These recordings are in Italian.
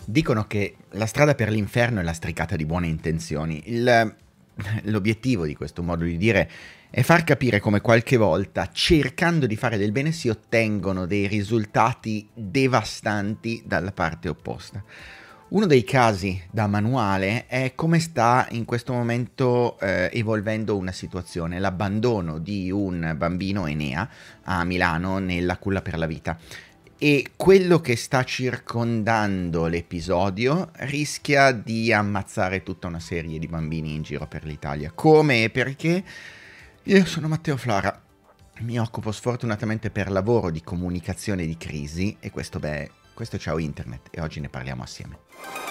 Dicono che la strada per l'inferno è lastricata di buone intenzioni. L'obiettivo di questo modo di dire è far capire come qualche volta, cercando di fare del bene, si ottengono dei risultati devastanti dalla parte opposta. Uno dei casi da manuale è come sta in questo momento evolvendo una situazione, l'abbandono di un bambino Enea a Milano nella culla per la vita. E quello che sta circondando l'episodio rischia di ammazzare tutta una serie di bambini in giro per l'Italia. Come e perché? Io sono Matteo Flora, mi occupo sfortunatamente per lavoro di comunicazione di crisi e questo è Ciao Internet e oggi ne parliamo assieme.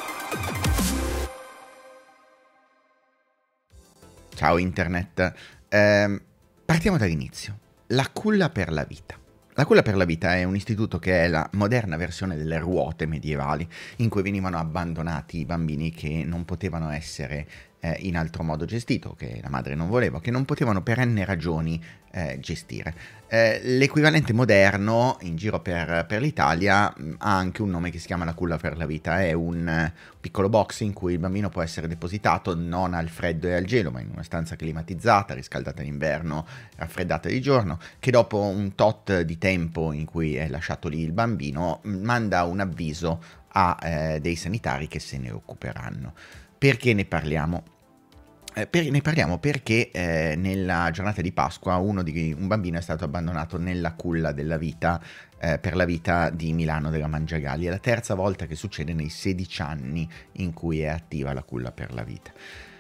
Ciao Internet, partiamo dall'inizio. La culla per la vita. La culla per la vita è un istituto che è la moderna versione delle ruote medievali, in cui venivano abbandonati i bambini che non potevano essere in altro modo gestito, che la madre non voleva, che non potevano per n ragioni gestire. L'equivalente moderno in giro per l'Italia ha anche un nome che si chiama la culla per la vita, è un piccolo box in cui il bambino può essere depositato non al freddo e al gelo, ma in una stanza climatizzata, riscaldata d'inverno, raffreddata di giorno, che dopo un tot di tempo in cui è lasciato lì il bambino manda un avviso a dei sanitari che se ne occuperanno. Perché ne parliamo? Ne parliamo perché nella giornata di Pasqua un bambino è stato abbandonato nella culla della vita per la vita di Milano della Mangiagalli. È la terza volta che succede nei 16 anni in cui è attiva la culla per la vita.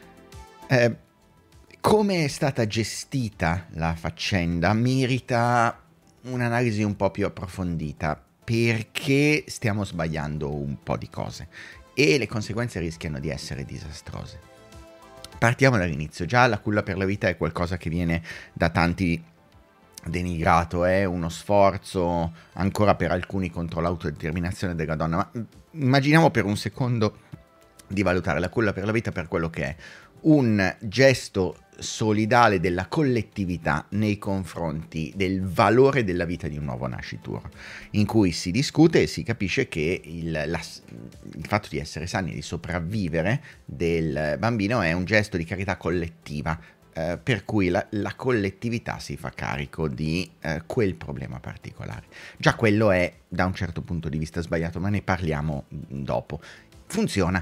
Come è stata gestita la faccenda merita un'analisi un po' più approfondita, perché stiamo sbagliando un po' di cose e le conseguenze rischiano di essere disastrose. Partiamo dall'inizio. Già la culla per la vita è qualcosa che viene da tanti denigrato, è uno sforzo ancora per alcuni contro l'autodeterminazione della donna, ma immaginiamo per un secondo di valutare la culla per la vita per quello che è un gesto solidale della collettività nei confronti del valore della vita di un nuovo nascituro, in cui si discute e si capisce che il fatto di essere sani e di sopravvivere del bambino è un gesto di carità collettiva, per cui la collettività si fa carico di quel problema particolare. Già quello è da un certo punto di vista sbagliato, ma ne parliamo dopo. Funziona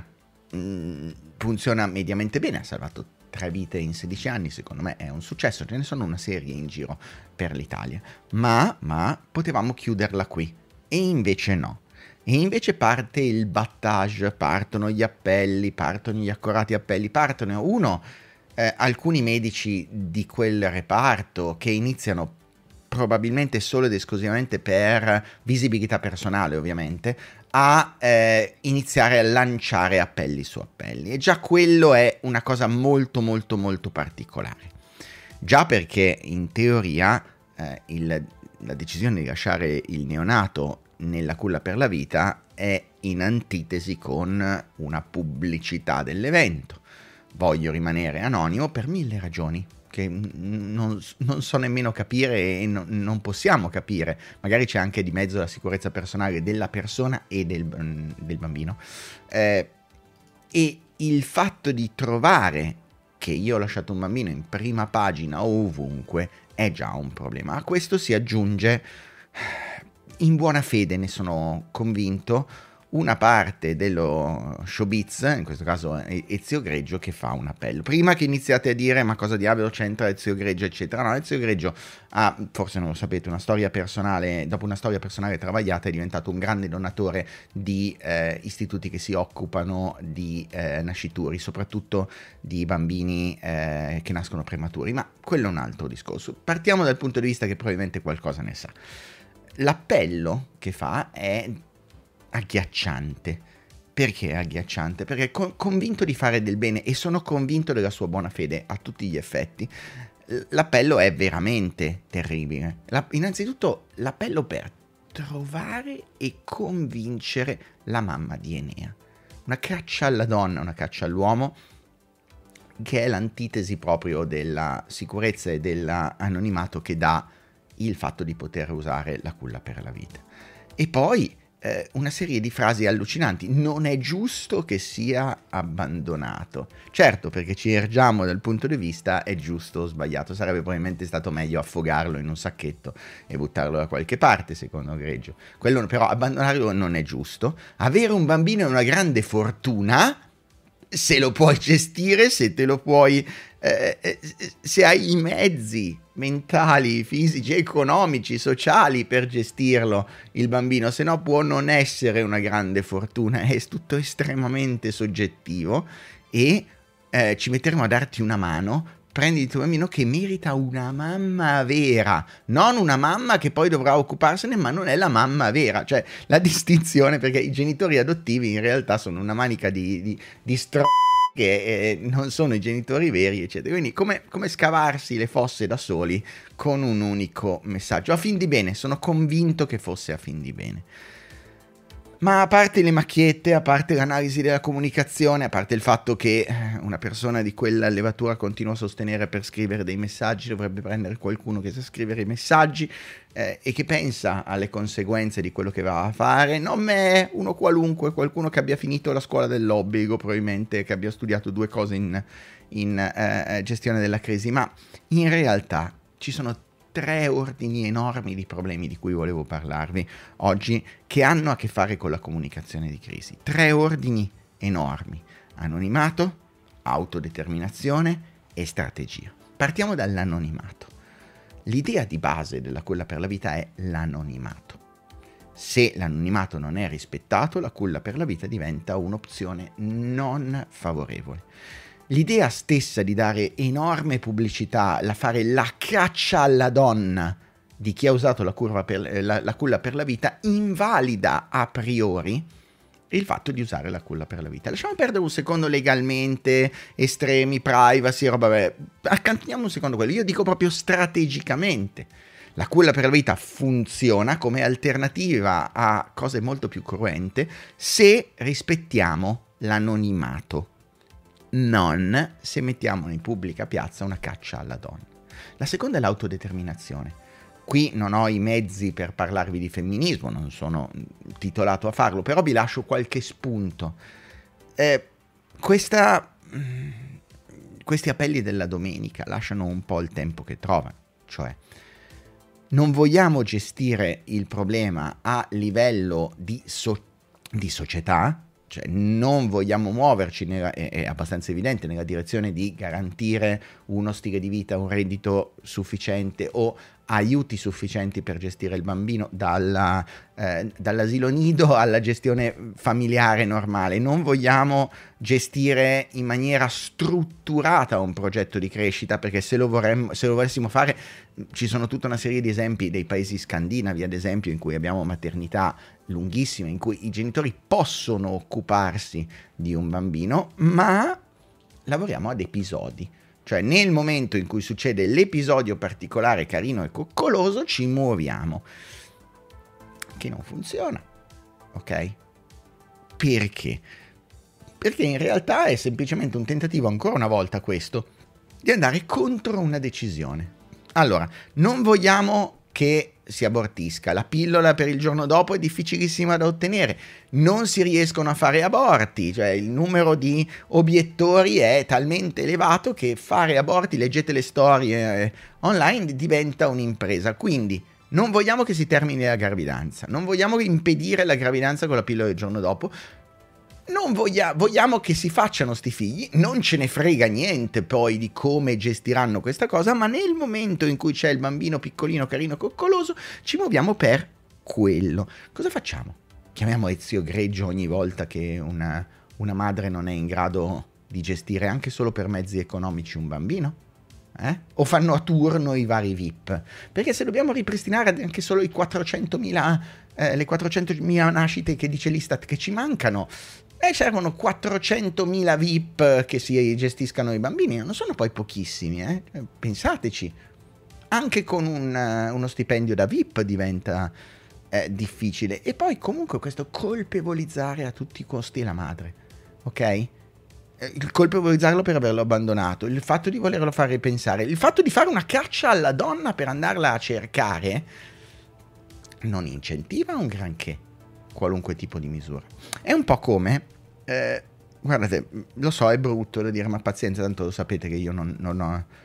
mediamente bene, ha salvato 3 vite in 16 anni, secondo me è un successo, ce ne sono una serie in giro per l'Italia, ma potevamo chiuderla qui, e invece no. E invece parte il battage, partono gli appelli, partono gli accorati appelli, partono alcuni medici di quel reparto che iniziano probabilmente solo ed esclusivamente per visibilità personale, ovviamente, a iniziare a lanciare appelli su appelli. E già quello è una cosa molto molto molto particolare. Già perché in teoria la decisione di lasciare il neonato nella culla per la vita è in antitesi con una pubblicità dell'evento. Voglio rimanere anonimo per 1000 ragioni che non so nemmeno capire e non possiamo capire. Magari c'è anche di mezzo la sicurezza personale della persona e del bambino. E il fatto di trovare che io ho lasciato un bambino in prima pagina o ovunque è già un problema. A questo si aggiunge, in buona fede ne sono convinto, una parte dello showbiz, in questo caso Ezio Greggio, che fa un appello. Prima che iniziate a dire ma cosa diavolo c'entra Ezio Greggio eccetera, no, Ezio Greggio ha, forse non lo sapete, una storia personale, dopo una storia personale travagliata è diventato un grande donatore di istituti che si occupano di nascituri, soprattutto di bambini che nascono prematuri, ma quello è un altro discorso. Partiamo dal punto di vista che probabilmente qualcosa ne sa. L'appello che fa è agghiacciante. Perché è agghiacciante? Perché convinto di fare del bene e sono convinto della sua buona fede a tutti gli effetti, l'appello è veramente terribile. Innanzitutto l'appello per trovare e convincere la mamma di Enea. Una caccia alla donna, una caccia all'uomo, che è l'antitesi proprio della sicurezza e dell'anonimato che dà il fatto di poter usare la culla per la vita. E poi una serie di frasi allucinanti. Non è giusto che sia abbandonato. Certo, perché ci ergiamo dal punto di vista è giusto o sbagliato. Sarebbe probabilmente stato meglio affogarlo in un sacchetto e buttarlo da qualche parte, secondo Greggio. Quello però, abbandonarlo non è giusto. Avere un bambino è una grande fortuna, se lo puoi gestire, se te lo puoi... se hai i mezzi mentali, fisici, economici, sociali per gestirlo il bambino, se no può non essere una grande fortuna, è tutto estremamente soggettivo e ci metteremo a darti una mano. Prendi il tuo bambino che merita una mamma vera, non una mamma che poi dovrà occuparsene, ma non è la mamma vera, cioè la distinzione, perché i genitori adottivi in realtà sono una manica di che non sono i genitori veri, eccetera. Quindi come scavarsi le fosse da soli con un unico messaggio, a fin di bene, sono convinto che fosse a fin di bene. Ma a parte le macchiette, a parte l'analisi della comunicazione, a parte il fatto che una persona di quella levatura continua a sostenere per scrivere dei messaggi dovrebbe prendere qualcuno che sa scrivere i messaggi e che pensa alle conseguenze di quello che va a fare, non me, uno qualunque, qualcuno che abbia finito la scuola dell'obbligo, probabilmente che abbia studiato 2 cose in gestione della crisi, ma in realtà ci sono 3 ordini enormi di problemi di cui volevo parlarvi oggi, che hanno a che fare con la comunicazione di crisi. 3 ordini enormi: anonimato, autodeterminazione e strategia. Partiamo dall'anonimato. L'idea di base della culla per la vita è l'anonimato. Se l'anonimato non è rispettato, la culla per la vita diventa un'opzione non favorevole. L'idea stessa di dare enorme pubblicità, fare la caccia alla donna di chi ha usato la culla per la vita, invalida a priori il fatto di usare la culla per la vita. Lasciamo perdere un secondo legalmente, estremi, privacy, roba, accantiniamo un secondo quello. Io dico proprio strategicamente. La culla per la vita funziona come alternativa a cose molto più cruente se rispettiamo l'anonimato, non se mettiamo in pubblica piazza una caccia alla donna. La seconda è l'autodeterminazione. Qui non ho i mezzi per parlarvi di femminismo, non sono titolato a farlo, però vi lascio qualche spunto. Questi appelli della domenica lasciano un po' il tempo che trovano, cioè non vogliamo gestire il problema a livello di società, cioè non vogliamo muoverci, è abbastanza evidente, nella direzione di garantire uno stile di vita, un reddito sufficiente o aiuti sufficienti per gestire il bambino dall'asilo nido alla gestione familiare normale. Non vogliamo gestire in maniera strutturata un progetto di crescita, perché se lo volessimo fare, ci sono tutta una serie di esempi dei paesi scandinavi, ad esempio, in cui abbiamo maternità lunghissime, in cui i genitori possono occuparsi di un bambino, ma lavoriamo ad episodi. Cioè nel momento in cui succede l'episodio particolare, carino e coccoloso, ci muoviamo. Che non funziona, ok? Perché? Perché in realtà è semplicemente un tentativo, ancora una volta questo, di andare contro una decisione. Allora, non vogliamo che si abortisca. La pillola per il giorno dopo è difficilissima da ottenere. Non si riescono a fare aborti, cioè il numero di obiettori è talmente elevato che fare aborti, leggete le storie online, diventa un'impresa. Quindi non vogliamo che si termini la gravidanza, non vogliamo impedire la gravidanza con la pillola del giorno dopo. Non vogliamo che si facciano sti figli, non ce ne frega niente poi di come gestiranno questa cosa, ma nel momento in cui c'è il bambino piccolino, carino, coccoloso, ci muoviamo per quello. Cosa facciamo? Chiamiamo Ezio Greggio ogni volta che una madre non è in grado di gestire anche solo per mezzi economici un bambino? O fanno a turno i vari VIP? Perché se dobbiamo ripristinare anche solo i 400.000, le 400.000 nascite che dice l'Istat che ci mancano, servono 400.000 VIP che si gestiscano i bambini, non sono poi pochissimi, pensateci. Anche con uno stipendio da VIP diventa difficile. E poi comunque questo colpevolizzare a tutti i costi la madre, ok? Il colpevolizzarlo per averlo abbandonato, il fatto di volerlo fare pensare, il fatto di fare una caccia alla donna per andarla a cercare, non incentiva un granché. qualunque tipo di misura. È un po' come, guardate, lo so, è brutto da dire, ma pazienza, tanto lo sapete che io non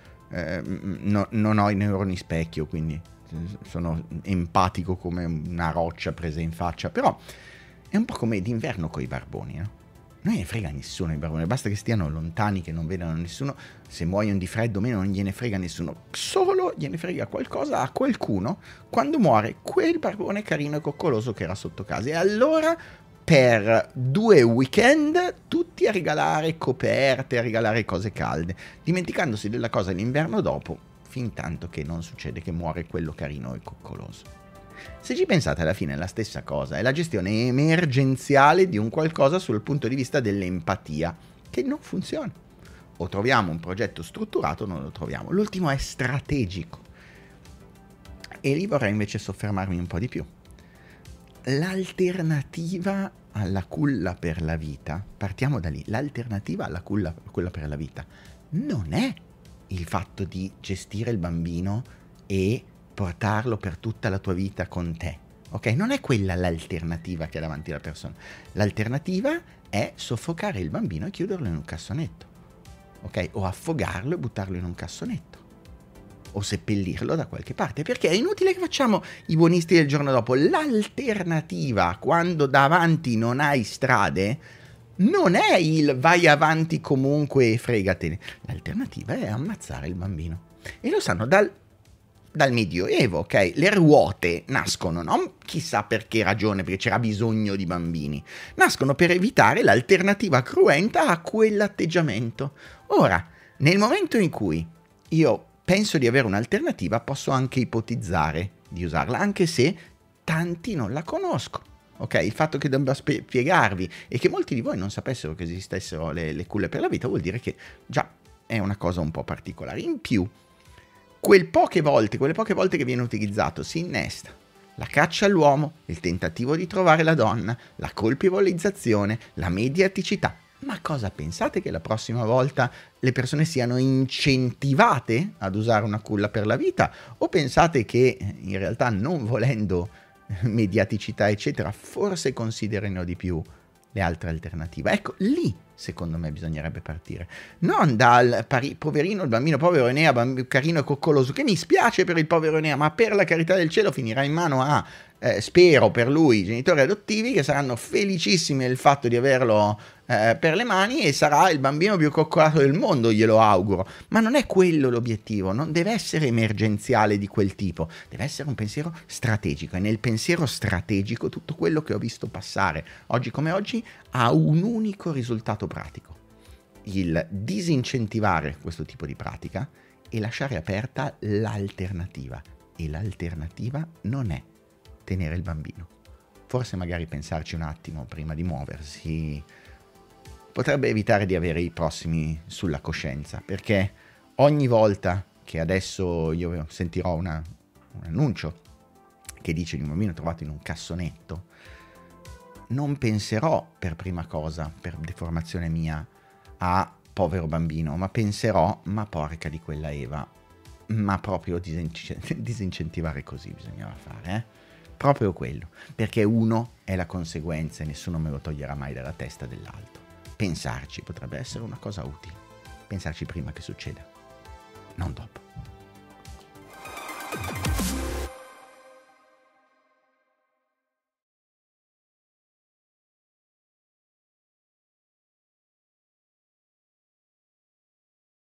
ho i neuroni specchio, quindi sono empatico come una roccia presa in faccia, però è un po' come d'inverno con i barboni, no? Non gliene frega nessuno i barboni, basta che stiano lontani, che non vedano nessuno, se muoiono di freddo o meno non gliene frega nessuno, solo gliene frega qualcosa a qualcuno quando muore quel barbone carino e coccoloso che era sotto casa. E allora per 2 weekend tutti a regalare coperte, a regalare cose calde, dimenticandosi della cosa l'inverno dopo, fin tanto che non succede che muore quello carino e coccoloso. Se ci pensate, alla fine è la stessa cosa, è la gestione emergenziale di un qualcosa sul punto di vista dell'empatia, che non funziona. O troviamo un progetto strutturato o non lo troviamo. L'ultimo è strategico. E lì vorrei invece soffermarmi un po' di più. L'alternativa alla culla per la vita, partiamo da lì, l'alternativa alla culla per la vita non è il fatto di gestire il bambino e portarlo per tutta la tua vita con te, ok? Non è quella l'alternativa che è davanti alla persona. L'alternativa è soffocare il bambino e chiuderlo in un cassonetto, ok? O affogarlo e buttarlo in un cassonetto, o seppellirlo da qualche parte, perché è inutile che facciamo i buonisti del giorno dopo. L'alternativa, quando davanti non hai strade, non è il vai avanti comunque e fregatene. L'alternativa è ammazzare il bambino. E lo sanno dal Medioevo, ok? Le ruote nascono non chissà per che ragione, perché c'era bisogno di bambini, nascono per evitare l'alternativa cruenta a quell'atteggiamento. Ora, nel momento in cui io penso di avere un'alternativa, posso anche ipotizzare di usarla, anche se tanti non la conoscono. Ok, il fatto che debba spiegarvi e che molti di voi non sapessero che esistessero le culle per la vita vuol dire che già è una cosa un po' particolare. In più, quelle poche volte che viene utilizzato si innesta la caccia all'uomo, il tentativo di trovare la donna, la colpevolizzazione, la mediaticità. Ma cosa pensate che la prossima volta le persone siano incentivate ad usare una culla per la vita? O pensate che in realtà, non volendo mediaticità eccetera, forse considerino di più le altre alternative? Ecco, lì secondo me bisognerebbe partire, non dal poverino, il bambino povero Enea, carino e coccoloso, che mi spiace per il povero Enea, ma per la carità del cielo finirà in mano a spero per lui, i genitori adottivi, che saranno felicissimi del fatto di averlo per le mani, e sarà il bambino più coccolato del mondo, glielo auguro. Ma non è quello l'obiettivo, non deve essere emergenziale di quel tipo, deve essere un pensiero strategico, e nel pensiero strategico tutto quello che ho visto passare oggi come oggi ha un unico risultato pratico: il disincentivare questo tipo di pratica e lasciare aperta l'alternativa. E l'alternativa non è tenere il bambino. Forse magari pensarci un attimo prima di muoversi potrebbe evitare di avere i prossimi sulla coscienza, perché ogni volta che adesso io sentirò un annuncio che dice di un bambino trovato in un cassonetto, non penserò per prima cosa, per deformazione mia, a povero bambino, ma penserò, ma porca di quella Eva, ma proprio disincentivare così bisognava fare, proprio quello, perché uno è la conseguenza e nessuno me lo toglierà mai dalla testa dell'altro. Pensarci potrebbe essere una cosa utile, pensarci prima che succeda, non dopo.